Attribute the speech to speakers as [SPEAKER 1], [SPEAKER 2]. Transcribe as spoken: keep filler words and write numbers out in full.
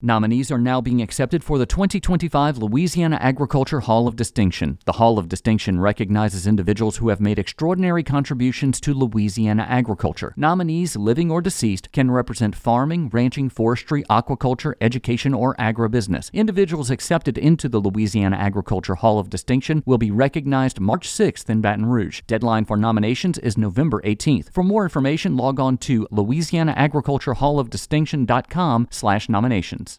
[SPEAKER 1] Nominees are now being accepted for the twenty twenty-five Louisiana Agriculture Hall of Distinction. The Hall of Distinction recognizes individuals who have made extraordinary contributions to Louisiana agriculture. Nominees, living or deceased, can represent farming, ranching, forestry, aquaculture, education, or agribusiness. Individuals accepted into the Louisiana Agriculture Hall of Distinction will be recognized March sixth in Baton Rouge. Deadline for nominations is November eighteenth. For more information, log on to louisiana agriculture hall of distinction dot com slash nominations.